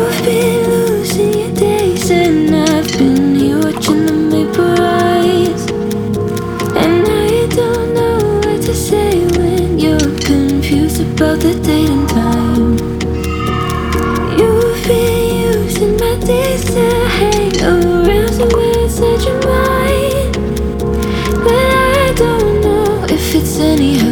You've been losing your days, and I've been here watching them vaporize. And now you don't know what to say when you're confused about the date and time. You've been using my days to hang around somewhere inside your mind, but I don't know if it's any help.